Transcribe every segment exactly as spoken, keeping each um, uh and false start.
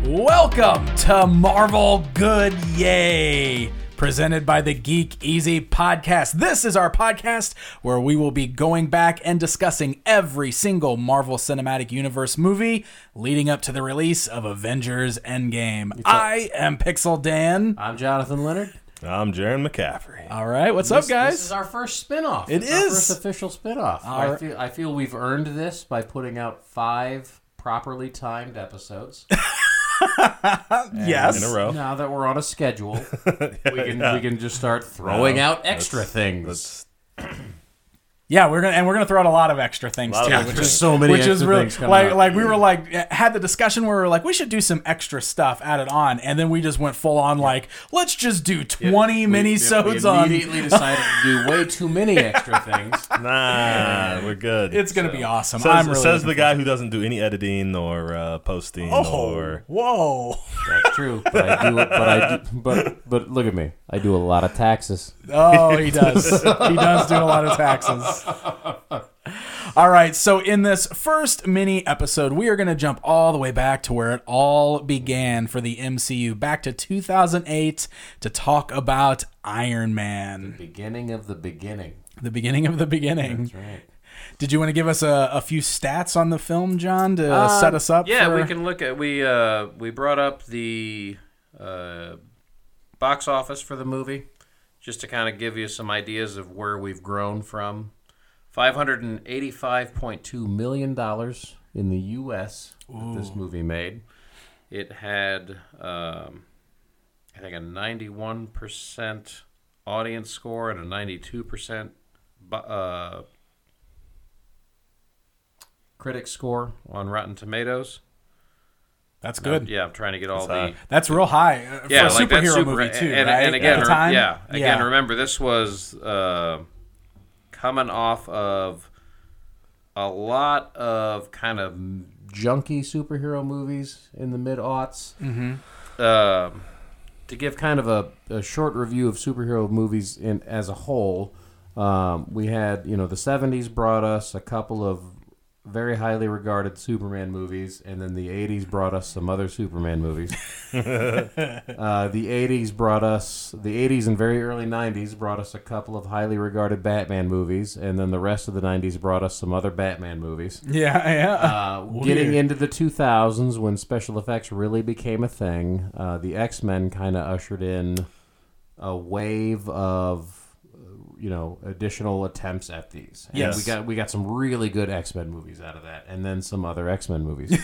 Welcome to Marvel Good Yay, presented by the Geek Easy Podcast. This is our podcast where we will be going back and discussing every single Marvel Cinematic Universe movie leading up to the release of Avengers Endgame. I am Pixel Dan. I'm Jonathan Leonard. I'm Jaron McCaffrey. All right, what's this, up, guys? This is our first spinoff. It it's is. Our first official spinoff. Our... I feel I feel we've earned this by putting out five properly timed episodes. Yes. In a row. Now that we're on a schedule, we can yeah. we can just start throwing No, out extra that's, things. That's, Yeah, we're gonna and we're gonna throw out a lot of extra things lot too, of which extra is things. So many which is extra really things coming like up. like we were like had the discussion where we were like we should do some extra stuff added on, and then we just went full on like let's just do twenty mini-sodes we on. immediately decided to do way too many extra things. nah, we're good. It's gonna be awesome. Says, I'm really says the looking guy who doesn't do any editing or uh, posting Oh, or whoa! That's true, but I do. But I do. But but look at me. I do a lot of taxes. Oh, he does. He does do a lot of taxes. All right, so in this first mini episode, we are going to jump all the way back to where it all began for the M C U, back to two thousand eight, to talk about Iron Man. Beginning of the beginning. The beginning of the beginning. That's right. Did you want to give us a, a few stats on the film, John, to Uh, set us up? Yeah, for... we can look at we uh, we brought up the uh, box office for the movie just to kind of give you some ideas of where we've grown from. five hundred eighty-five point two million dollars in the U S that this movie made. It had, um, I think, a ninety-one percent audience score and a ninety-two percent bu- uh, critic score on Rotten Tomatoes. That's good. Uh, yeah, I'm trying to get all That's the... high. That's real high uh, Yeah, for a like that superhero super, movie, too, and, right? and again, At the re- time? yeah, again, Yeah. remember, this was uh, coming off of a lot of kind of junky superhero movies in the mid-aughts. Mm-hmm. Um, to give kind of a, a short review of superhero movies in as a whole, um, we had, you know, the seventies brought us a couple of very highly regarded Superman movies, and then the eighties brought us some other Superman movies. uh, the eighties brought us, the eighties and very early nineties brought us a couple of highly regarded Batman movies, and then the rest of the nineties brought us some other Batman movies. Yeah, yeah. Uh, getting into the two thousands, when special effects really became a thing, uh, the X-Men kind of ushered in a wave of, you know, additional attempts at these. And Yes. we got we got some really good X-Men movies out of that, and then some other X-Men movies.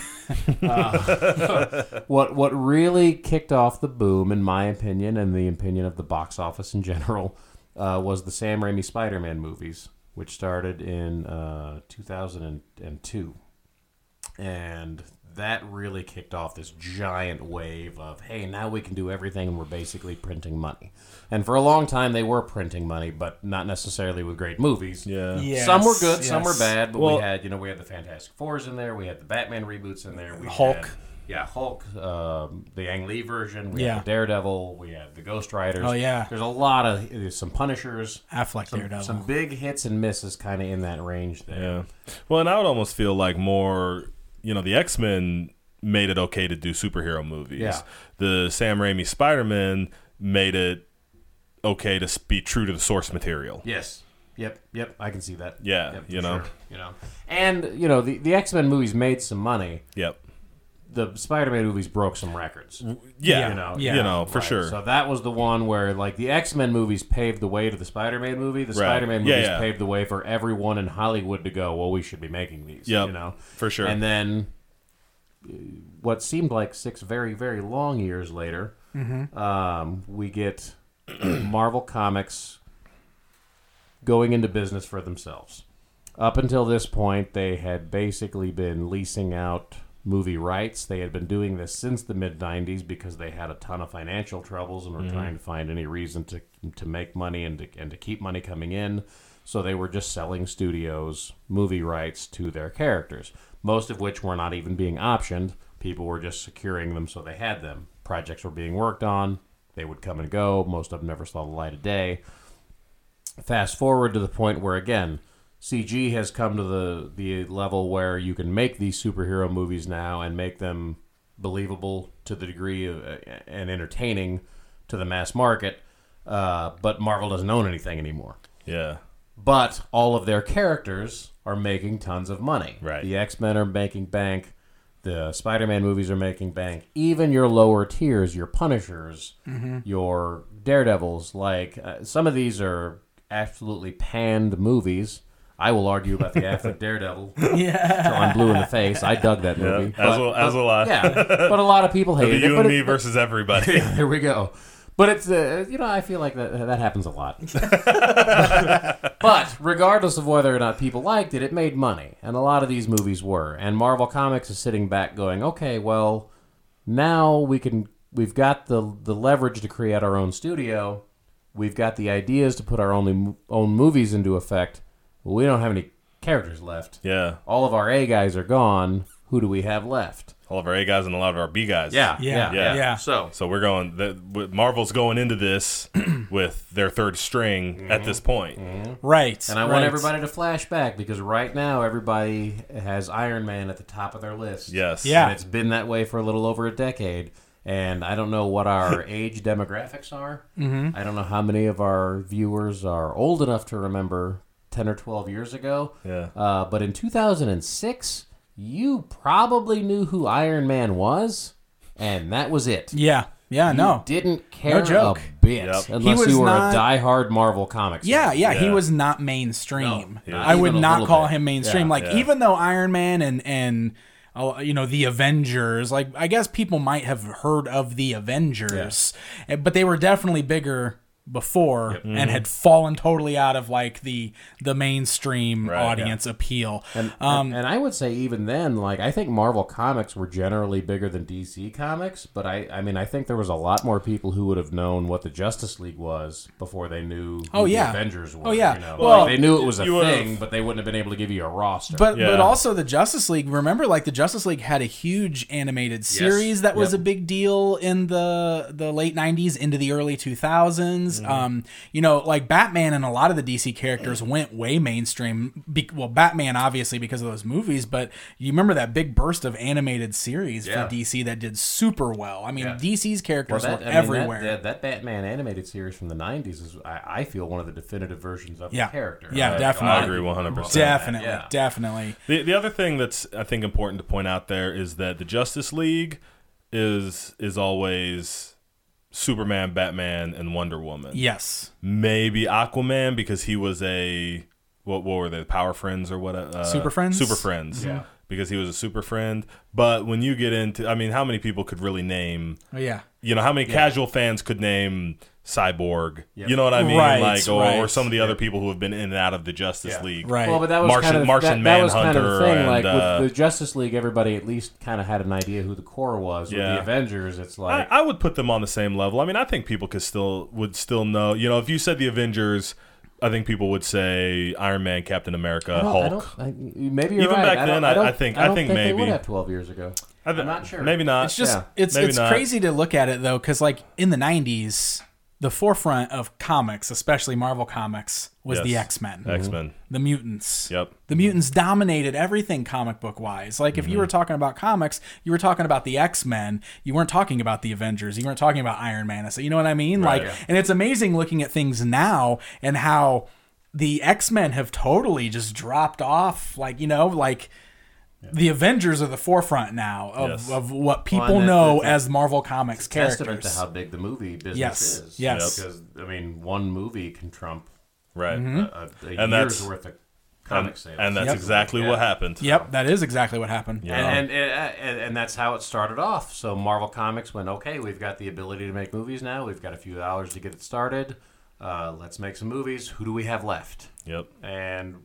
uh, what what really kicked off the boom, in my opinion, and the opinion of the box office in general, uh, was the Sam Raimi Spider-Man movies, which started in uh, two thousand two, and that really kicked off this giant wave of, hey, now we can do everything, and we're basically printing money. And for a long time, they were printing money, but not necessarily with great movies. yeah. Yes, Some were good, some yes. were bad, but Well- we had, you know, we had the Fantastic Fours in there, we had the Batman reboots in there, we Hulk. had, yeah, Hulk, um, the Ang Lee version, we Yeah. had the Daredevil, we had the Ghost Riders. Oh, yeah. There's a lot of, there's some Punishers, Affleck some, Daredevil. some big hits and misses kind of in that range there. Yeah. Well, and I would almost feel like more, you know, the X-Men made it okay to do superhero movies. Yeah. The Sam Raimi Spider-Man made it okay to be true to the source material. Yes. Yep. Yep. I can see that. Yeah, Yep, you for know. sure, you know, and you know the the X-Men movies made some money. Yep. The Spider-Man movies broke some records. Yeah. You know, Yeah. You know, for Right. sure. So that was the one where, like, the X-Men movies paved the way to the Spider-Man movie. The Right. Spider-Man Yeah, movies yeah. paved the way for everyone in Hollywood to go, well, we should be making these. Yep. You know, For sure. and then uh, what seemed like six very, very long years later, um, we get Marvel Comics going into business for themselves. Up until this point, they had basically been leasing out movie rights. They had been doing this since the mid nineties because they had a ton of financial troubles and were trying to find any reason to to make money and to, and to keep money coming in. So they were just selling studios movie rights to their characters, most of which were not even being optioned. People were just securing them so they had them. Projects were being worked on. They would come and go. Most of them never saw the light of day. Fast forward to the point where, again, C G has come to the, the level where you can make these superhero movies now and make them believable to the degree of, uh, and entertaining to the mass market. Uh, but Marvel doesn't own anything anymore. Yeah. But all of their characters are making tons of money. Right. The X-Men are making bank. The Spider-Man movies are making bank. Even your lower tiers, your Punishers, Mm-hmm. your Daredevils, like uh, some of these are absolutely panned movies. I will argue about the Affleck Daredevil Yeah. till I'm blue in the face. I dug that Yeah. movie. As will, as will I. Yeah, but a lot of people It'll hate be it. you but and it- me versus everybody. Yeah, there we go. But it's, uh, you know, I feel like that that happens a lot. But regardless of whether or not people liked it, it made money. And a lot of these movies were. And Marvel Comics is sitting back going, okay, well, now we can, we've got the, the leverage to create our own studio. We've got the ideas to put our own, own movies into effect. We don't have any characters left. Yeah. All of our A guys are gone. Who do we have left? All of our A guys and a lot of our B guys. Yeah. Yeah. Yeah. So, So we're going. The, with- Marvel's going into this with their third string at this point. Right. and I right. want everybody to flash back because right now everybody has Iron Man at the top of their list. Yes. Yeah. And it's been that way for a little over a decade. And I don't know what our age demographics are. Mm-hmm. I don't know how many of our viewers are old enough to remember ten or twelve years ago. Yeah. Uh, but in two thousand six, you probably knew who Iron Man was, and that was it. Yeah. Yeah. You No. didn't care joke. a bit Yep. unless was you were not- a diehard Marvel Comics Yeah, fan. yeah, he Yeah. was not mainstream. No, I not would even a not little call bit. him mainstream. Yeah. like Yeah. even though Iron Man and and uh, you know the Avengers, like I guess people might have heard of the Avengers, eh, but they were definitely bigger before and had fallen totally out of like the the mainstream Right, audience appeal. And, Um, and, and I would say even then, like I think Marvel Comics were generally bigger than D C Comics, but I, I mean I think there was a lot more people who would have known what the Justice League was before they knew who Oh, yeah. the Avengers were. Oh, yeah. You know? Well, Like, they knew it was a you would've- thing, but they wouldn't have been able to give you a roster. But Yeah. but also the Justice League. Remember, like the Justice League had a huge animated series that was Yep. a big deal in the the late nineties into the early two thousands. Mm-hmm. Um, you know, like Batman and a lot of the D C characters went way mainstream. Be- well, Batman obviously because of those movies, but you remember that big burst of animated series Yeah. for D C that did super well. I mean, Yeah. D C's Well, characters that, were I mean, everywhere. That, that, that Batman animated series from the nineties is, I, I feel, one of the definitive versions of Yeah. the character. Yeah, Like, definitely. I agree one hundred percent. definitely, Yeah. definitely. The the other thing that's I think important to point out there is that the Justice League is is always Superman, Batman, and Wonder Woman. Yes. Maybe Aquaman because he was a what what were they? Power Friends or what? Uh, Super Friends? Super Friends. Yeah. Because he was a super friend. But when you get into, I mean, how many people could really name? Oh, yeah. You know, how many casual fans could name Cyborg? Yep. You know what I mean? Right, like, or, right. or some of the other people who have been in and out of the Justice Yeah. League. Right. Well, but that was Martian- kind of Martian that, that was kind of the Manhunter thing. and, Like uh, with the Justice League, everybody at least kind of had an idea who the core was. With Yeah. the Avengers, it's I, like I would put them on the same level. I mean, I think people could still would still know. You know, if you said the Avengers, I think people would say Iron Man, Captain America, I don't- I Hulk. don't- I- maybe you're Even right. back I don't- then, I, I- don't, I think- I, I don't think think they would maybe. have twelve years ago. I th- I'm not sure. Maybe not. It's just Yeah. it's Maybe it's not. crazy to look at it though, because like in the nineties, the forefront of comics, especially Marvel comics, was the Yes. X-Men, X Men. the mutants. Yep. The mutants dominated everything comic book wise. Like if you were talking about comics, you were talking about the X-Men. You weren't talking about the Avengers. You weren't talking about Iron Man. So you know what I mean? Right. Like, and it's amazing looking at things now and how the X-Men have totally just dropped off. Like you know, like. The Avengers are the forefront now of, Yes. of what people Well, and that- know that's a- as Marvel Comics Testament characters. to how big the movie business Yes. is. Yes. Because I mean, one movie can trump Right. Mm-hmm. a, a, a And year's that's- worth of And, comic sales. and that's Yep. exactly Yeah. what happened. Yep, that is exactly what happened. Yeah. And, and, and and that's how it started off. So Marvel Comics went, okay, we've got the ability to make movies now. We've got a few dollars to get it started. Uh, let's make some movies. Who do we have left? Yep. And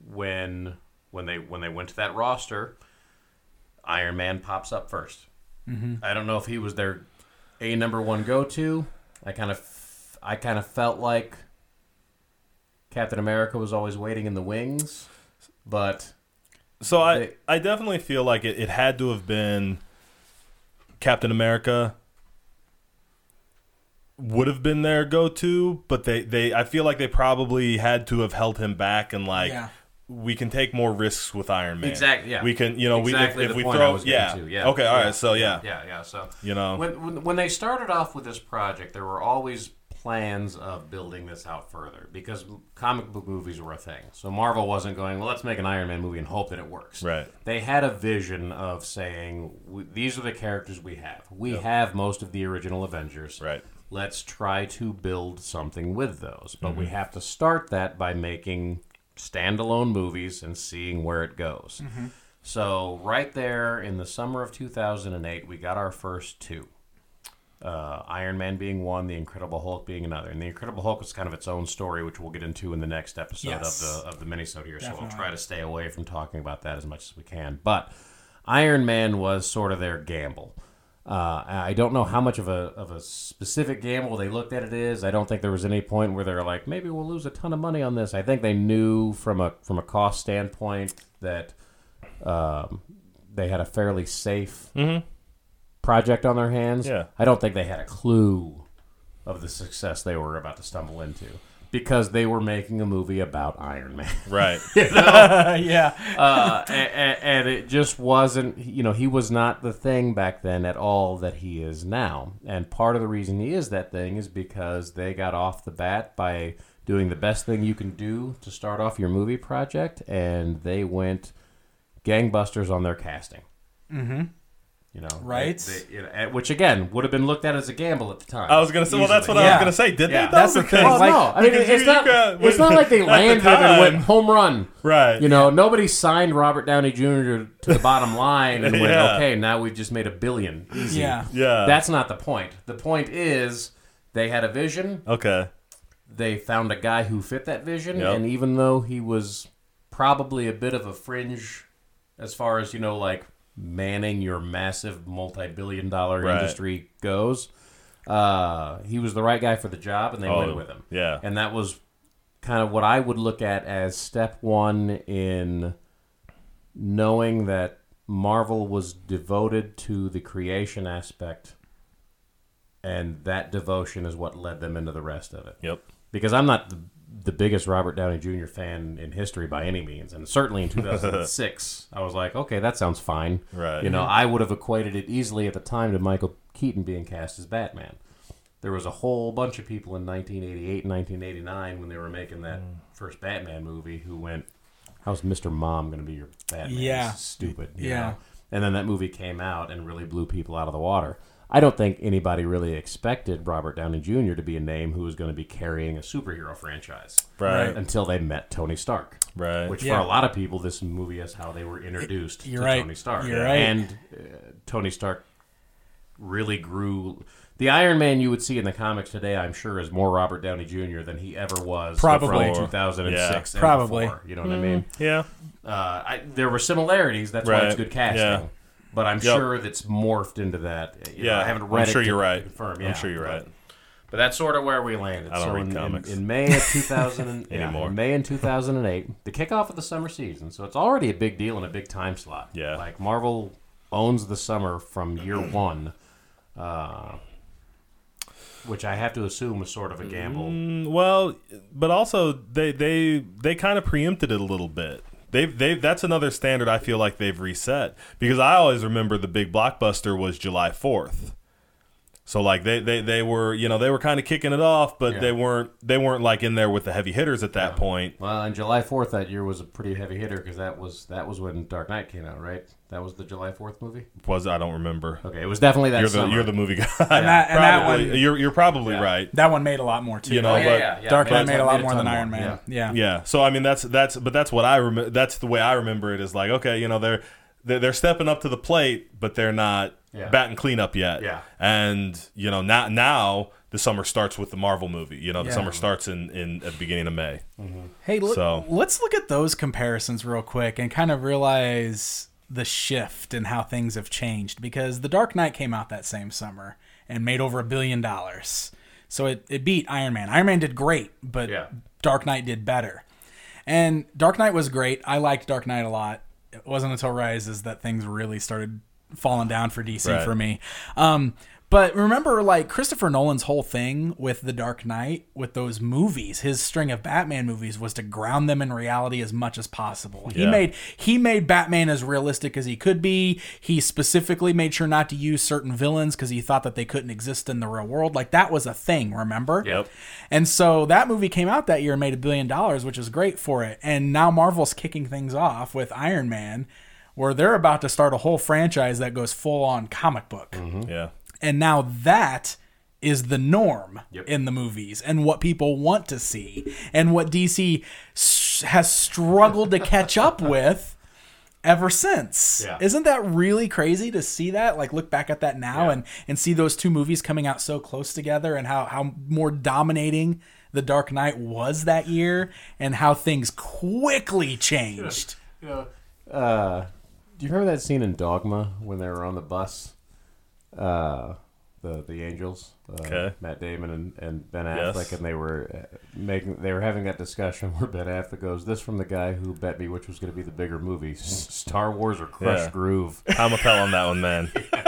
when when they when they went to that roster, Iron Man pops up 1st Mm-hmm. I don't know if he was their a number one go to. I kind of I kind of felt like Captain America was always waiting in the wings, but So I, They- I definitely feel like it, it had to have been Captain America would have been their go to, but they, they I feel like they probably had to have held him back and like Yeah. we can take more risks with Iron Man. Exactly, yeah. We can, you know, Exactly we if, if the we point I throw, was getting yeah. to, yeah. Okay, all right. Yeah. So yeah, Yeah, yeah. So you know, when, when when they started off with this project, there were always plans of building this out further because comic book movies were a thing. So Marvel wasn't going, well, let's make an Iron Man movie and hope that it works. Right. They had a vision of saying, these are the characters we have. We yep. have most of the original Avengers. Right. Let's try to build something with those. But mm-hmm. we have to start that by making standalone movies and seeing where it goes. Mm-hmm. So right there in the summer of two thousand eight, we got our first two. Uh, Iron Man being one, The Incredible Hulk being another. And The Incredible Hulk is kind of its own story, which we'll get into in the next episode yes. of the of the minisode here. Definitely. So we'll try to stay away from talking about that as much as we can. But Iron Man was sort of their gamble. Uh, I don't know how much of a of a specific gamble they looked at it is. I don't think there was any point where they were like, maybe we'll lose a ton of money on this. I think they knew from a from a cost standpoint that um, they had a fairly safe mm-hmm. project on their hands. Yeah. I don't think they had a clue of the success they were about to stumble into. Because they were making a movie about Iron Man. Right. you know? yeah. Uh, and, and it just wasn't, you know, he was not the thing back then at all that he is now. And part of the reason he is that thing is because they got off the bat by doing the best thing you can do to start off your movie project. And they went gangbusters on their casting. Mm-hmm. You know, right? They, they, you know, which again would have been looked at as a gamble at the time. I was gonna say, easily. well, that's what yeah. I was gonna say. Did yeah. they? That's the thing. Well, like, no, I mean, it's you, not. You got, it's not like they landed the and went home run. Right. You know, nobody signed Robert Downey Junior to the bottom line and went, yeah. okay, now we've just made a billion. Easy. Yeah. Yeah. That's not the point. The point is they had a vision. Okay. They found a guy who fit that vision, Yep. and even though he was probably a bit of a fringe, as far as you know, like. manning your massive multi-billion dollar right. industry goes. Uh, he was the right guy for the job, and they oh, went with him. Yeah. And that was kind of what I would look at as step one in knowing that Marvel was devoted to the creation aspect, and that devotion is what led them into the rest of it. Yep. Because I'm not the the biggest Robert Downey Junior fan in history by any means, and certainly in two thousand six, I was like, okay, that sounds fine. Right. You know, I would have equated it easily at the time to Michael Keaton being cast as Batman. There was a whole bunch of people in nineteen eighty-eight and nineteen eighty-nine when they were making that mm. first Batman movie who went, how's Mister Mom going to be your Batman? Yeah. This is stupid. You yeah. know? And then that movie came out and really blew people out of the water. I don't think anybody really expected Robert Downey Junior to be a name who was going to be carrying a superhero franchise. Right. Until they met Tony Stark. Right. Which yeah. for a lot of people, this movie is how they were introduced You're to right. Tony Stark. You're right. And uh, Tony Stark really grew. The Iron Man you would see in the comics today, I'm sure, is more Robert Downey Junior than he ever was Probably. before two thousand six. Yeah. And Probably. before, you know what mm. I mean? Yeah. Uh, I, there were similarities. That's right. why it's good casting. Yeah. But I'm yep. sure that's morphed into that. You yeah, know, I haven't read I'm sure it you're right. Confirm. I'm Yeah, sure you're but, right. But that's sort of where we landed. I don't so read in, comics. In, in May of two thousand yeah, anymore. In May in two thousand eight, the kickoff of the summer season. So it's already a big deal and a big time slot. Yeah. Like Marvel owns the summer from year one, uh, which I have to assume was sort of a gamble. Mm, well, but also they they they kind of preempted it a little bit. They've, they've, that's another standard I feel like they've reset. Because I always remember the big blockbuster was July fourth. So like they, they, they were, you know, they were kind of kicking it off, but yeah. they weren't they weren't like in there with the heavy hitters at that yeah. point. Well, and July fourth that year was a pretty heavy hitter because that was that was when Dark Knight came out, right? That was the July fourth movie? Was I don't remember. Okay, it was definitely that You're the summer. you're the movie guy. And that, and that Probably. one, you're you're probably Yeah. right. that one made a lot more too. You know, Oh, yeah, but yeah, yeah. Dark Knight Made- made a lot made more ton than Iron Man. Yeah. Yeah. Yeah. So I mean that's that's but that's what I remember. That's the way I remember it is like okay, you know they're they're, they're stepping up to the plate, but they're not Yeah. batting cleanup yet. Yeah. And you know now now the summer starts with the Marvel movie. You know the Yeah. summer starts in, in at the beginning of May. Hey, look, So- let's look at those comparisons real quick and kind of realize the shift in how things have changed. Because The Dark Knight came out that same summer and made over a billion dollars. So it, it beat Iron Man. Iron Man did great, but Yeah. Dark Knight did better. And Dark Knight was great. I liked Dark Knight a lot. It wasn't until Rises that things really started falling down for D C Right. for me. Um, But remember, like, Christopher Nolan's whole thing with The Dark Knight, with those movies, his string of Batman movies, was to ground them in reality as much as possible. He Yeah. made he made Batman as realistic as he could be. He specifically made sure not to use certain villains because he thought that they couldn't exist in the real world. Like, that was a thing, remember? Yep. And so that movie came out that year and made a billion dollars, which is great for it. And now Marvel's kicking things off with Iron Man, where they're about to start a whole franchise that goes full on comic book. Yeah. And now that is the norm Yep. in the movies and what people want to see and what D C s- has struggled to catch up with ever since. Yeah. Isn't that really crazy to see that? Like, look back at that now Yeah. and, and see those two movies coming out so close together and how, how more dominating The Dark Knight was that year and how things quickly changed. Uh, do you remember that scene in Dogma when they were on the bus? Uh, the the Angels, uh, Okay. Matt Damon and, and Ben Yes. Affleck, and they were uh, making they were having that discussion where Ben Affleck goes, "This from the guy who bet me which was going to be the bigger movie, S- Star Wars or Crush Yeah. Groove." I'm a pell on that one, man.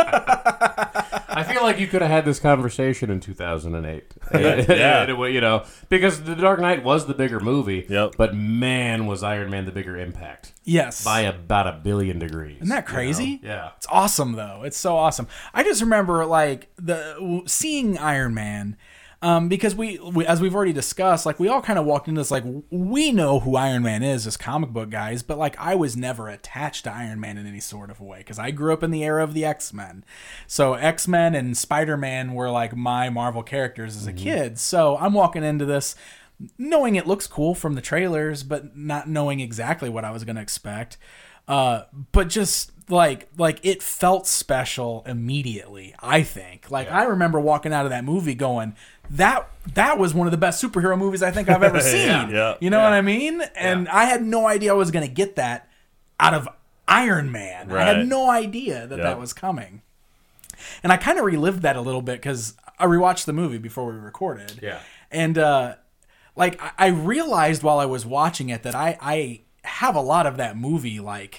I feel like you could have had this conversation in two thousand eight. Yeah. And it would, you know, because The Dark Knight was the bigger movie, Yep. but man, was Iron Man the bigger impact Yes. by about a billion degrees. Isn't that crazy? You know? Yeah. It's awesome though. It's so awesome. I just remember like the seeing Iron Man, um, because we, we as we've already discussed, like we all kind of walked into this like we know who Iron Man is as comic book guys, but like I was never attached to Iron Man in any sort of way because I grew up in the era of the X-Men. So X-Men and Spider-Man were like my Marvel characters as a kid. So I'm walking into this knowing it looks cool from the trailers, but not knowing exactly what I was going to expect. Uh, but just like like it felt special immediately. I think like I remember walking out of that movie going, that that was one of the best superhero movies I think I've ever seen. Yeah, yeah, you know yeah. what I mean? And I had no idea I was going to get that out of Iron Man. I had Right. no idea that Yep. that was coming. And I kind of relived that a little bit because I rewatched the movie before we recorded. Yeah. And uh, like I- I realized while I was watching it that I I have a lot of that movie like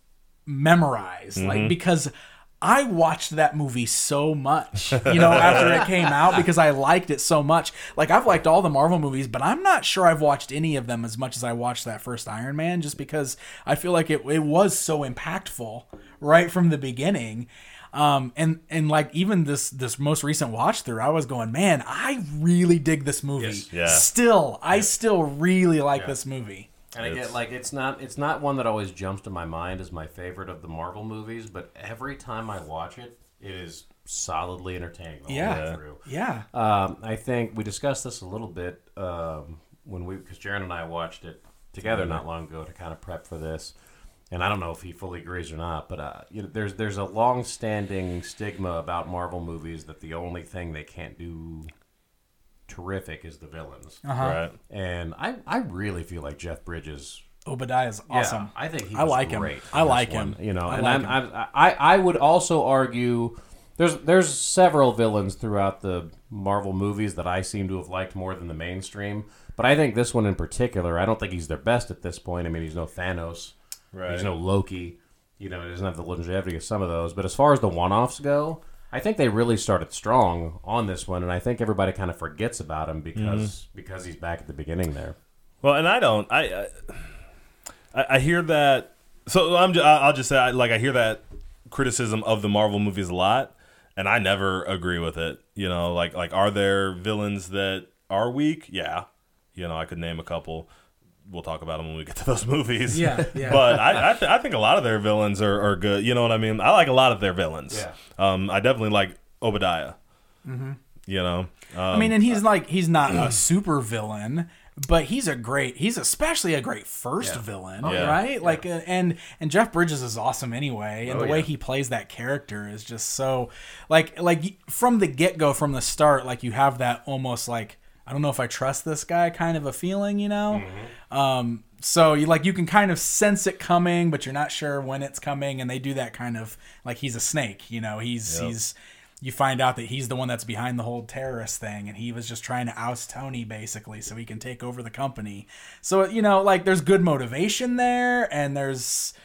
memorized, like because I watched that movie so much, you know, after it came out because I liked it so much. Like I've liked all the Marvel movies, but I'm not sure I've watched any of them as much as I watched that first Iron Man, just because I feel like it it was so impactful right from the beginning. Um, and, and like even this, this most recent watch through, I was going, man, I really dig this movie. Yes. Yeah. Still, I still really like this movie. And I get like it's not it's not one that always jumps to my mind as my favorite of the Marvel movies, but every time I watch it, it is solidly entertaining the Yeah. whole way through. Yeah. Um, I think we discussed this a little bit um, when we because Jaron and I watched it together not long ago to kind of prep for this, and I don't know if he fully agrees or not, but uh, you know, there's there's a long-standing stigma about Marvel movies that the only thing they can't do terrific is the villains, Uh-huh. Right. and I I really feel like Jeff Bridges. Obadiah is awesome. Yeah, I think he I was like him. great. I in this like one, him. You know, I and like I'm, him. I'm, I I would also argue there's there's several villains throughout the Marvel movies that I seem to have liked more than the mainstream. But I think this one in particular, I don't think he's their best at this point. I mean, he's no Thanos, Right. he's no Loki. You know, he doesn't have the longevity of some of those. But as far as the one-offs go, I think they really started strong on this one, and I think everybody kind of forgets about him because because he's back at the beginning there. Well, and I don't. I I, I hear that. So I'm. ju- I'll just say, I, like, I hear that criticism of the Marvel movies a lot, and I never agree with it. You know, like like are there villains that are weak? Yeah. You know, I could name a couple. We'll talk about them when we get to those movies. Yeah, yeah. But I I, th- I think a lot of their villains are, are good. You know what I mean? I like a lot of their villains. Yeah. Um, I definitely like Obadiah. Mm-hmm. You know. Um, I mean, and he's like he's not a super villain, but he's a great. He's especially a great first villain, yeah. right? Like, uh, and and Jeff Bridges is awesome anyway, and Oh, the way yeah. he plays that character is just so like like from the get go, from the start, like you have that almost like I don't know if I trust this guy kind of a feeling, you know. Um, so you like you can kind of sense it coming, but you're not sure when it's coming, and they do that kind of like he's a snake, you know. He's Yep. he's you find out that he's the one that's behind the whole terrorist thing, and he was just trying to oust Tony basically so he can take over the company. So you know, like there's good motivation there, and there's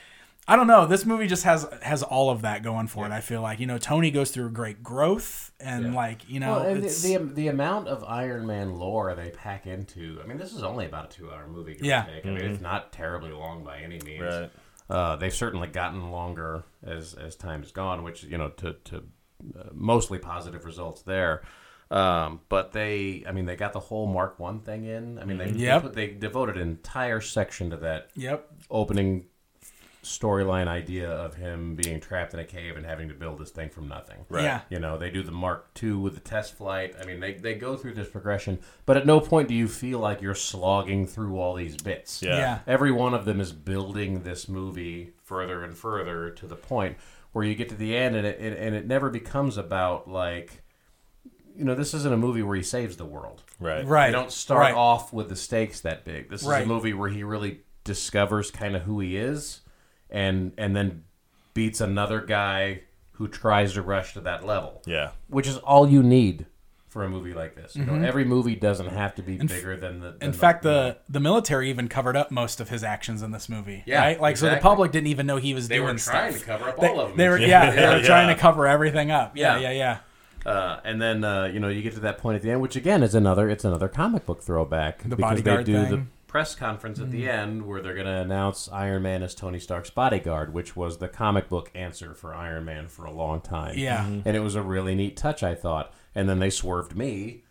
I don't know. This movie just has has all of that going for yeah. it. I feel like you know Tony goes through great growth, and yeah. like you know well, and it's... the, the the amount of Iron Man lore they pack into. I mean, this is only about a two-hour movie. Give yeah, or take. I mean, mm-hmm. it's not terribly long by any means. Right. Uh, they've certainly gotten longer as as time has gone, which you know to to uh, mostly positive results there. Um, but they, I mean, they got the whole Mark One thing in. I mean, they yep. they, put, they devoted an entire section to that. Yep. Opening storyline idea of him being trapped in a cave and having to build this thing from nothing. Right. Yeah. You know, they do the Mark Two with the test flight. I mean, they, they go through this progression, but at no point do you feel like you're slogging through all these bits. Yeah. yeah. Every one of them is building this movie further and further to the point where you get to the end and it, it and it never becomes about like, you know, this isn't a movie where he saves the world. Right. Right. They don't start right. off with the stakes that big. This is right. a movie where he really discovers kind of who he is. And and then beats another guy who tries to rush to that level. Yeah. Which is all you need for a movie like this. You mm-hmm. know, every movie doesn't have to be in bigger than the... Than in the, fact, the, the the military even covered up most of his actions in this movie. Yeah, right? Like, exactly. so the public didn't even know he was they doing were trying stuff. to cover up they, all of them. They were, yeah, they were yeah. trying to cover everything up. Yeah, Yeah. yeah, yeah. Uh, and then, uh, you know, you get to that point at the end, which again is another, it's another comic book throwback. The because bodyguard they do thing. the press conference at mm. the end where they're going to announce Iron Man as Tony Stark's bodyguard, which was the comic book answer for Iron Man for a long time. Yeah. Mm-hmm. And it was a really neat touch, I thought. And then they swerved me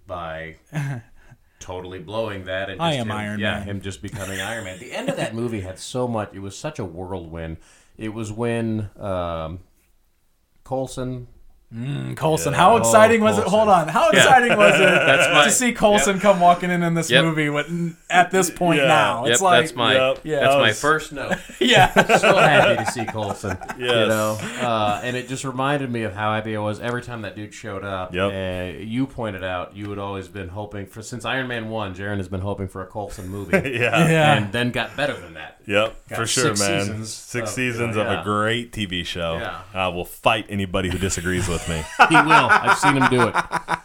by totally blowing that. And just I am him, Iron yeah, Man. him just becoming Iron Man. The end of that movie had so much, it was such a whirlwind. It was when um, Coulson... Mm, Coulson. Yeah. How exciting Oh, was it? Coulson. Hold on. How exciting was it That's my- to see Coulson yep. come walking in in this Yep. movie with, at this point Yeah. now? Yep, It's like, that's my Yep. Yeah. that's That my was- first note. yeah. So happy to see Coulson. You Yes. know, uh, and it just reminded me of how happy I was every time that dude showed up. Yep. Uh, you pointed out you had always been hoping for since Iron Man one. Jaron has been hoping for a Coulson movie, yeah. Yeah. and then got better than that. Yep, Got for sure, six man. seasons Six of- seasons yeah. of a great T V show. Yeah. I will fight anybody who disagrees with me. He will. I've seen him do it.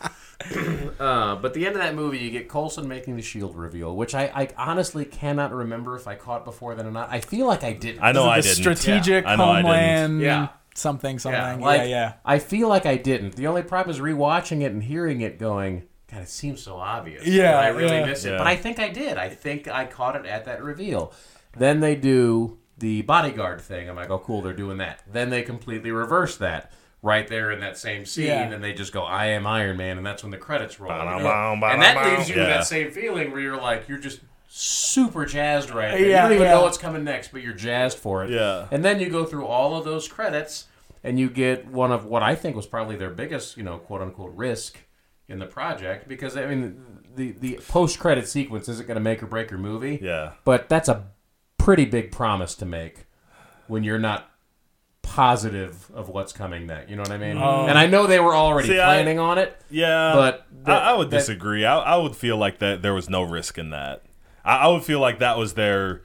Uh, but the end of that movie, you get Coulson making the shield reveal, which I, I honestly cannot remember if I caught before then or not. I feel like I didn't. I know Is it I the didn't. strategic Yeah. I know I didn't. homeland Yeah. something something. Yeah, like, yeah. I feel like I didn't. The only problem is rewatching it and hearing it going, God, it seems so obvious. Yeah, And I really yeah. miss it. Yeah. But I think I did. I think I caught it at that reveal. Then they do the bodyguard thing. I'm like, oh, cool, they're doing that. Then they completely reverse that right there in that same scene, Yeah. and they just go, I am Iron Man, and that's when the credits roll. Ba-dum, You know? bum, And that ba-dum, leaves you bum. with Yeah. that same feeling where you're like, you're just super jazzed right now. Yeah, You don't even yeah. know what's coming next, but you're jazzed for it. Yeah. And then you go through all of those credits, and you get one of what I think was probably their biggest, you know, quote unquote risk in the project, because I mean, the the post credit sequence isn't going to make or break your movie. Yeah. But that's a pretty big promise to make when you're not positive of what's coming next. You know what I mean? Oh. And I know they were already See, I- planning on it. Yeah, But that- I, I would that- disagree. I, I would feel like that there was no risk in that. I, I would feel like that was their,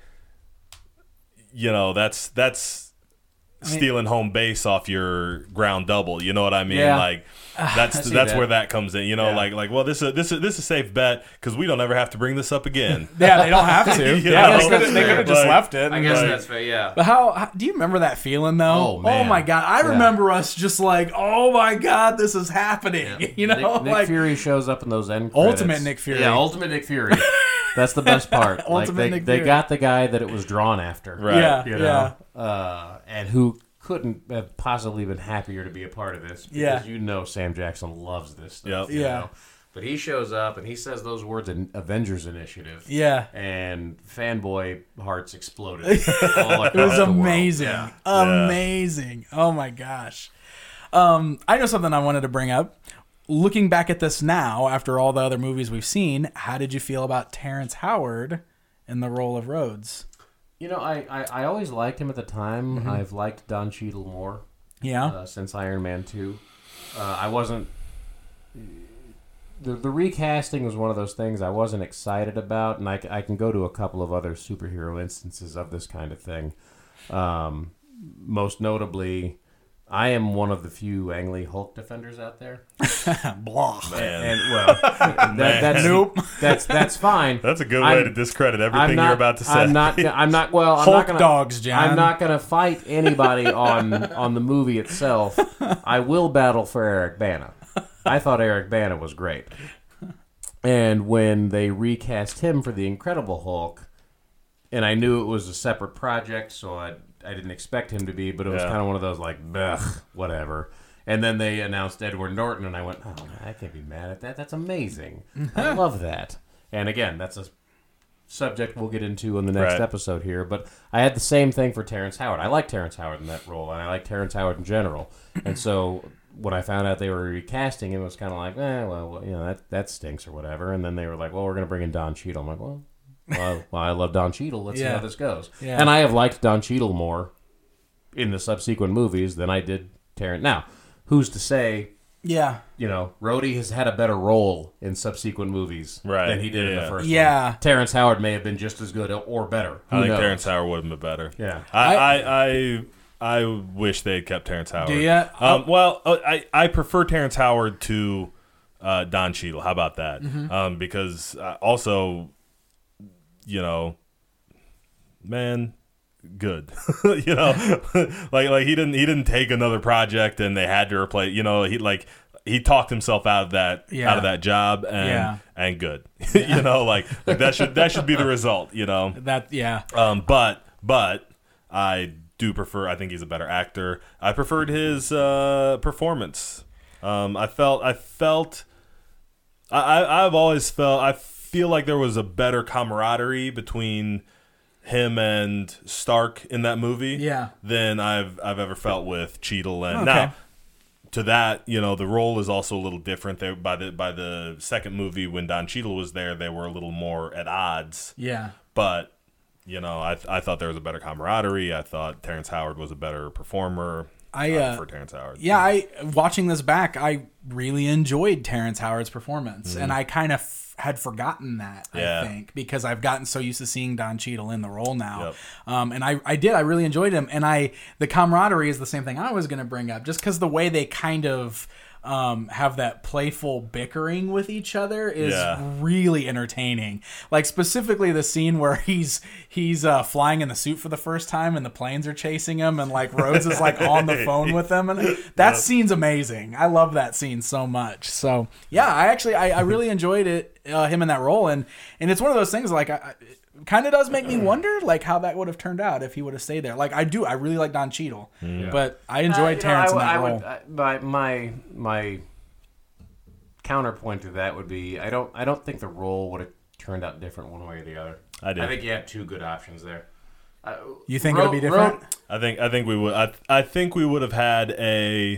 you know, that's that's mean- stealing home base off your ground double. You know what I mean? Yeah. Like I that's see that's that. where that comes in. You know, Yeah. like like well, this is this is this is a safe bet because we don't ever have to bring this up again. Yeah, they don't have to. You yeah, know? they could have they could have just Like- left it. I guess Like- that's fair, yeah. But how, how do you remember that feeling though? Oh, man. my god, I Yeah. remember us just like, oh my god, this is happening. You know, Nick, Nick like Fury shows up in those end credits. Ultimate Nick Fury. Yeah, Ultimate Nick Fury. That's the best part. Like, Ultimate they, Nick they Fury. got the guy that it was drawn after. Right. yeah, You yeah. know? Uh, and who couldn't have possibly been happier to be a part of this. Because Yeah. you know Sam Jackson loves this stuff. Yep. you Yeah. know? But he shows up and he says those words in Avengers Initiative. Yeah. And fanboy hearts exploded. all It was across the world. amazing. Yeah. Amazing. Oh my gosh. Um, I know something I wanted to bring up. Looking back at this now, after all the other movies we've seen, how did you feel about Terrence Howard in the role of Rhodes? You know, I, I, I always liked him at the time. Mm-hmm. I've liked Don Cheadle more. Yeah. uh, since Iron Man two. Uh, I wasn't... The, the recasting was one of those things I wasn't excited about, and I, c- I can go to a couple of other superhero instances of this kind of thing. Um, most notably, I am one of the few Ang Lee Hulk defenders out there. Blah. Man. And well, that, that's Nope. That's that's fine. That's a good way I'm- to discredit everything I'm not, you're about to say. I'm not. I'm not. Well, I'm Hulk not gonna, dogs, John. I'm not going to fight anybody on on the movie itself. I will battle for Eric Bana. I thought Eric Bana was great, and when they recast him for the Incredible Hulk, and I knew it was a separate project, so I I didn't expect him to be, but it was Yeah. kind of one of those like, blech, whatever. And then they announced Edward Norton, and I went, oh, I can't be mad at that. That's amazing. I love that. And again, that's a subject we'll get into in the next Right. episode here. But I had the same thing for Terrence Howard. I like Terrence Howard in that role, and I like Terrence Howard in general. And so when I found out they were recasting him, it was kind of like, eh, well, well, you know, that that stinks or whatever. And then they were like, well, we're going to bring in Don Cheadle. I'm like, well, well, well I love Don Cheadle. Let's see Yeah. how this goes. Yeah. And I have liked Don Cheadle more in the subsequent movies than I did Terrence. Now, who's to say, Yeah. you know, Rhodey has had a better role in subsequent movies Right, than he did in the yeah. first one. Yeah. Terrence Howard may have been just as good or better. Who I think knows? Terrence Howard would have been better. Yeah. I I, I, I wish they had kept Terrence Howard. Do ya? Um, well, uh, I I prefer Terrence Howard to uh, Don Cheadle. How about that? Mm-hmm. Um, because uh, also, you know, man, good. you know, like like he didn't he didn't take another project and they had to replace. You know, he like. He talked himself out of that Yeah. out of that job and Yeah. and good. you know, like, like that should that should be the result, you know. That. Yeah. Um, but but I do prefer. I think he's a better actor. I preferred his uh, performance. Um, I felt. I felt. I, I I've always felt. I feel like there was a better camaraderie between him and Stark in that movie. Yeah. Than I've I've ever felt with Cheadle. And Okay. now, to that, you know, the role is also a little different. They, by the by the second movie, when Don Cheadle was there, they were a little more at odds. Yeah. But, you know, I I thought there was a better camaraderie. I thought Terrence Howard was a better performer. I, uh, for Terrence Howard. Yeah, I watching this back, I really enjoyed Terrence Howard's performance, and I kind of f- had forgotten that. Yeah. I think because I've gotten so used to seeing Don Cheadle in the role now, Yep. um, and I, I did, I really enjoyed him, and I the camaraderie is the same thing I was going to bring up, just because the way they kind of. Um, have that playful bickering with each other is Yeah. really entertaining. Like specifically the scene where he's he's uh, flying in the suit for the first time and the planes are chasing him and like Rhodes is like on the phone with them, and that scene's amazing. I love that scene so much. So yeah, I actually I, I really enjoyed it uh, him in that role, and and it's one of those things like I. I kind of does make me wonder like how that would have turned out if he would have stayed there. Like I do, I really like Don Cheadle, but I enjoyed Uh, Terrence you know, I, in that I role. Would, I, my my my counterpoint to that would be I don't I don't think the role would have turned out different one way or the other. I do. I think you had two good options there. Uh, You think Ro- it'll be different? Ro- I think I think we would. I I think we would have had a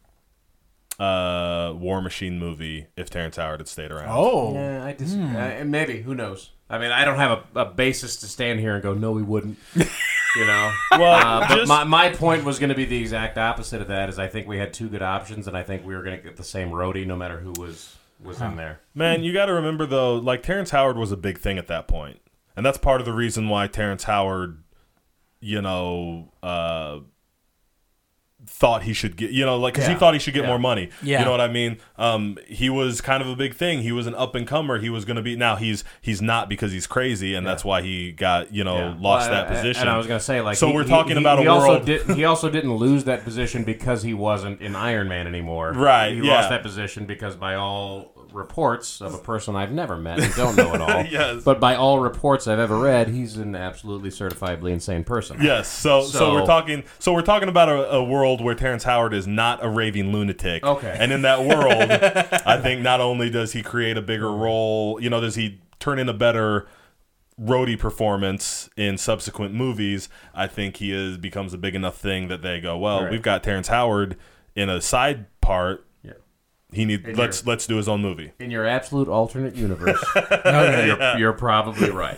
uh, War Machine movie if Terrence Howard had stayed around. Oh, Yeah, I disagree. Uh, and maybe who knows? I mean, I don't have a, a basis to stand here and go, no, we wouldn't. You know. Well, Uh, but just- my, my point was going to be the exact opposite of that. Is I think we had two good options, and I think we were going to get the same roadie no matter who was was in there. Man, you got to remember though, like Terrence Howard was a big thing at that point, and that's part of the reason why Terrence Howard, you know, uh, thought he should get, you know, like because he Yeah. thought he should get Yeah. more money. Yeah. You know what I mean? Um, he was kind of a big thing. He was an up and comer. He was going to be. Now he's he's not because he's crazy, and that's why he got you know Yeah. lost Well, that uh, position. And I was going to say, like, So he- we're he- talking he- about a he also world- Did, he also didn't lose that position because he wasn't in Iron Man anymore. Right, He yeah. lost that position because, by all reports of a person I've never met and don't know at all, Yes. but by all reports I've ever read, he's an absolutely certifiably insane person. Yes, so, so So- we're talking so we're talking about a, a world where Terrence Howard is not a raving lunatic. Okay. And in that world, I think not only does he create a bigger role, you know, does he turn in a better roadie performance in subsequent movies, I think he is becomes a big enough thing that they go, well, Right. we've got Terrence Howard in a side part. Yeah. He need And let's you're- let's do his own movie. In your absolute alternate universe, okay. you're, you're probably right.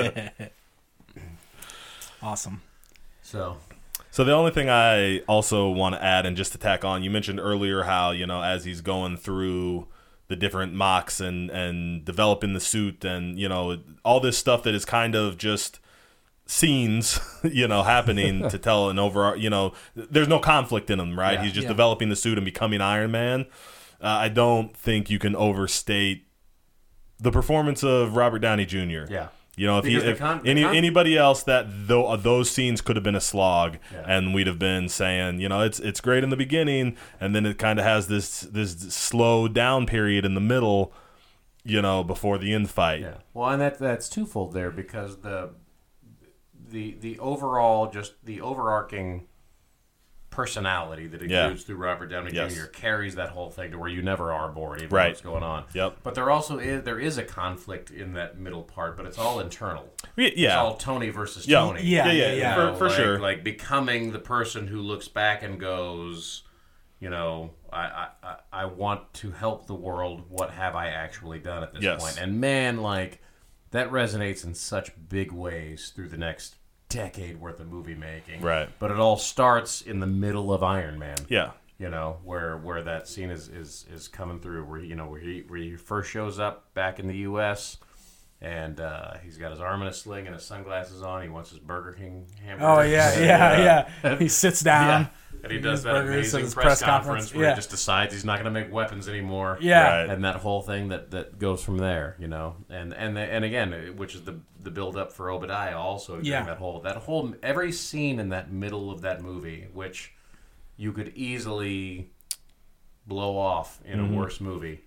Awesome. So, So the only thing I also want to add, and just to tack on, you mentioned earlier how, you know, as he's going through the different mocks and, and developing the suit and, you know, all this stuff that is kind of just scenes, you know, happening to tell an overall, you know, there's no conflict in him, right? Yeah. He's just Yeah. developing the suit and becoming Iron Man. Uh, I don't think you can overstate the performance of Robert Downey Junior Yeah. You know, if, he, Because the if con- the any con- anybody else that though uh, those scenes could have been a slog, Yeah. and we'd have been saying, you know, it's it's great in the beginning, and then it kind of has this this slow down period in the middle, you know, before the end fight. Yeah. Well, and that that's twofold there because the the the overall just the overarching personality that Yeah. exudes through Robert Downey Yes. Junior carries that whole thing to where you never are bored, even Right. know what's going on. Yep. But there also is there is a conflict in that middle part, but it's all internal. Y- It's Yeah. all Tony versus Yeah. Tony. Yeah, yeah, yeah, yeah, yeah. for, for like, sure. Like becoming the person who looks back and goes, you know, I, I, I- I want to help the world. What have I actually done at this Yes. point? And man, like that resonates in such big ways through the next decade worth of movie making. Right. But it all starts in the middle of Iron Man. Yeah. You know, where where that scene is, is, is coming through, where you know where he where he first shows up back in the U S and uh, he's got his arm in a sling and his sunglasses on. He wants his Burger King hamburger. Oh yeah, yeah, yeah. He sits down. Yeah. And he does His that burgers, amazing his press, press conference, conference, where yeah. he just decides he's not going to make weapons anymore. Yeah. Right. And that whole thing that, that goes from there, you know, and and and again, which is the the build up for Obadiah also. During Yeah. That whole that whole every scene in that middle of that movie, which you could easily blow off in Mm-hmm. a worse movie,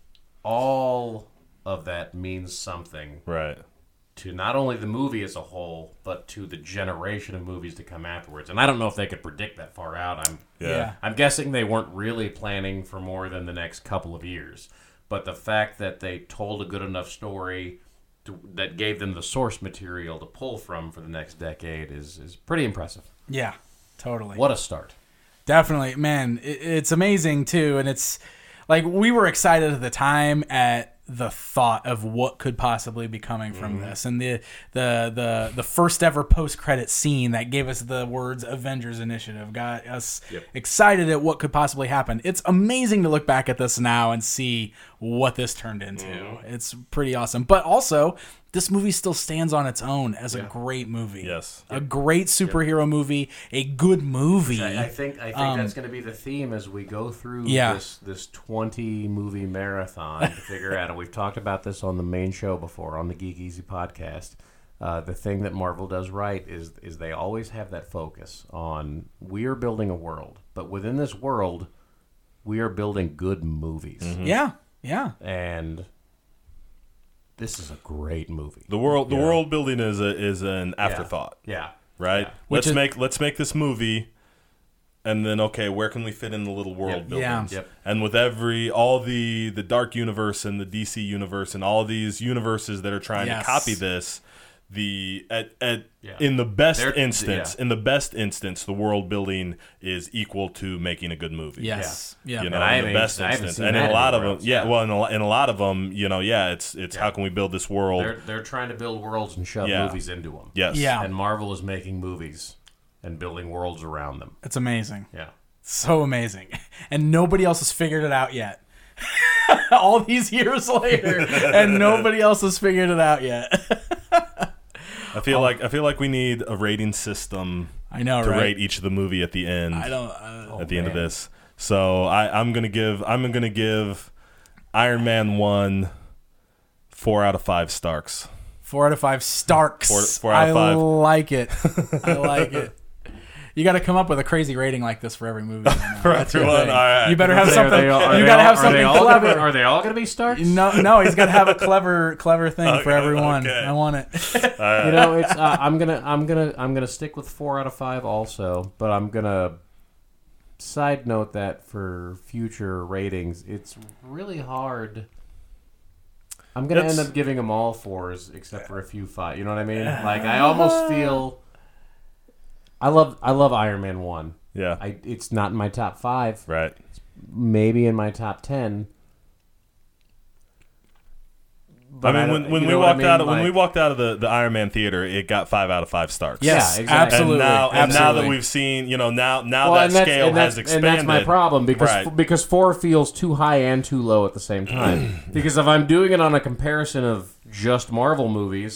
all of that means something Right. to not only the movie as a whole, but to the generation of movies to come afterwards. And I don't know if they could predict that far out. I'm Yeah. Yeah. I'm guessing they weren't really planning for more than the next couple of years. But the fact that they told a good enough story to, that gave them the source material to pull from for the next decade is, is pretty impressive. Yeah, totally. What a start. Definitely, man. It, it's amazing too, and it's like we were excited at the time at the thought of what could possibly be coming from Mm-hmm. this, and the the the the first ever post credit scene that gave us the words Avengers Initiative got us Yep. excited at what could possibly happen. It's amazing to look back at this now and see what this turned into. Mm-hmm. It's pretty awesome, but also this movie still stands on its own as a great movie. Yes. A great superhero movie, a good movie. I, I think I think Um, that's going to be the theme as we go through Yeah. this this twenty movie marathon to figure out. And we've talked about this on the main show before on the Geek Easy podcast. Uh, the thing that Marvel does right is is they always have that focus on we are building a world, but within this world, we are building good movies, Yeah, yeah. and this is a great movie. The world the Yeah. world building is a, is an afterthought. Yeah, Right? Yeah. Which Let's is- make let's make this movie, and then okay, where can we fit in the little world Yep. buildings? Yeah. Yep. And with every all the the dark universe and the D C universe and all these universes that are trying Yes. to copy this, the at, at Yeah. in the best They're- instance, yeah. in the best instance, the world building is equal to making a good movie. Yes. Yeah. You know, And I in the haven't best even- I haven't instance, seen and in that a lot of anywhere them, else. yeah, Yeah. well, in a, lo- in a lot of them, you know, yeah, it's it's Yeah. how can we build this world? They're they're trying to build worlds and shove Yeah. movies into them. Yes, Yeah. And Marvel is making movies and building worlds around them. It's amazing. Yeah. So amazing. And nobody else has figured it out yet. All these years later, and nobody else has figured it out yet. I feel like I feel like we need a rating system I know, to right? rate each of the movie at the end. I don't. Uh, at the end of man. this. So I, I'm gonna give I'm gonna give Iron Man one four out of five Starks. four out of five Starks. Four- four out of I five. like it. I like it. You got to come up with a crazy rating like this for every movie. For everyone, all right. You better have Are they- something. are they all- are You they got to all- have are they something all clever. Gonna, are they all going to be Starks? No, no, he's got to have a clever, clever thing for Okay, everyone. okay. I want it. You know, it's. Uh, I'm gonna. I'm gonna. I'm gonna stick with four out of five also, but I'm gonna side note that for future ratings, it's really hard. I'm gonna It's- end up giving them all fours except for a few five. You know what I mean? Like I almost feel. I love. I love Iron Man one. Yeah. I. It's not in my top five. Right. Maybe in my top ten. But I mean, don't- when, when you we know what I walked mean? out of, when Like- we walked out of the, the Iron Man theater, it got five out of five Starks. Yes, Yeah, exactly. absolutely. And now, and now that absolutely. we've seen, you know, now now Well, that and that's- scale and has that's- expanded. And that's my problem because Right. because four feels too high and too low at the same time. Because if I'm doing it on a comparison of just Marvel movies,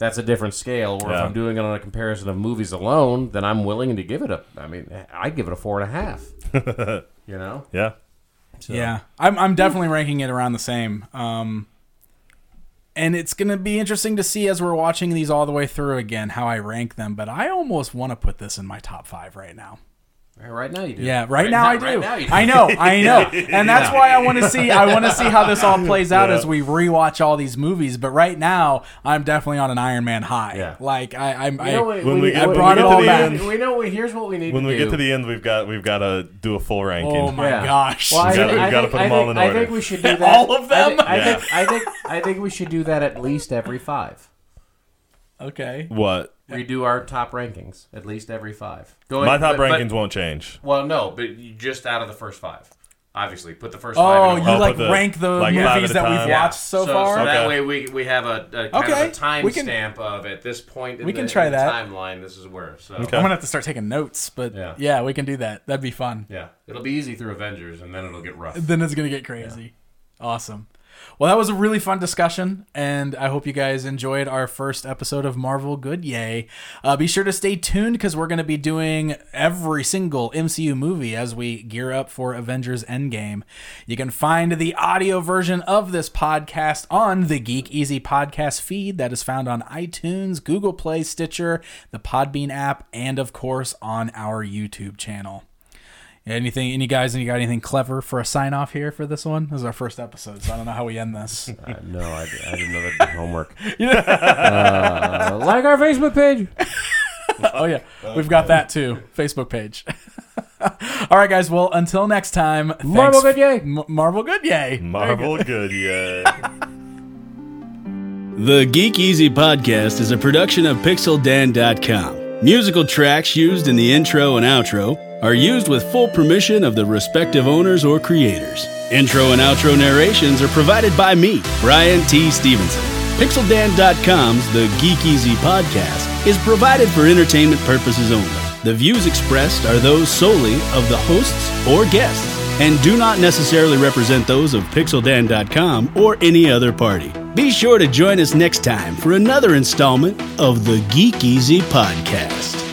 that's a different scale. Or Yeah. if I'm doing it on a comparison of movies alone, then I'm willing to give it a. I mean, I'd give it a four and a half. You know. Yeah. So. Yeah, I'm I'm definitely ranking it around the same. Um, and it's gonna be interesting to see as we're watching these all the way through again how I rank them. But I almost want to put this in my top five right now. Right now you do. Yeah, right, now, I do. Right now you do. I know, I know, and that's why I want to see. I want to see how this all plays out Yeah. as we rewatch all these movies. But right now, I'm definitely on an Iron Man high. Yeah. Like I, I'm. You know, I, we, When we, we get- I when brought we it get to all the back. end- we know. We, here's what we need When to we do. get to the end, we've got we've got to do a full ranking. Oh my Yeah. gosh! Well, I We gotta- think, we I gotta think, put them I all think, in I order. think we should do that. All of I think, them? I Yeah. think. I think. I think we should do that at least every five. Okay. What? Redo our top rankings at least every five. Going, My top but- but- rankings won't change. Well, no, but you just out of the first five. Obviously, put the first Oh, five. in you I'll like put the- rank the like five movies at a that we've time. watched so, far? So that Okay. way we we have a, a kind Okay. of a time We can- stamp of at this point in we the, can try in the that. timeline. This is where. So Okay. I'm gonna have to start taking notes, but yeah. Yeah. we can do that. That'd be fun. yeah, it'll be easy through Avengers, and then it'll get rough. Then it's gonna get crazy. Awesome. Well, that was a really fun discussion, and I hope you guys enjoyed our first episode of Marvel Good Yay. Uh, be sure to stay tuned because we're going to be doing every single M C U movie as we gear up for Avengers Endgame. You can find the audio version of this podcast on the Geek Easy podcast feed that is found on iTunes, Google Play, Stitcher, the Podbean app, and of course on our YouTube channel. Anything, any guys, any got anything clever for a sign off here for this one? This is our first episode, so I don't know how we end this. Uh, no, I, I didn't know that'd be homework. uh, like our Facebook page. Oh yeah, we've got that too. Facebook page. All right, guys. Well, until next time. Thanks. Marvel Good Yay. M- Marvel Good Yay. Marvel good, yeah. The Geek Easy Podcast is a production of Pixel Dan dot com. Musical tracks used in the intro and outro are used with full permission of the respective owners or creators. Intro and outro narrations are provided by me, Brian T. Stevenson. Pixel Dan dot com's The Geek Easy Podcast is provided for entertainment purposes only. The views expressed are those solely of the hosts or guests and do not necessarily represent those of Pixel Dan dot com or any other party. Be sure to join us next time for another installment of the Geek Easy Podcast.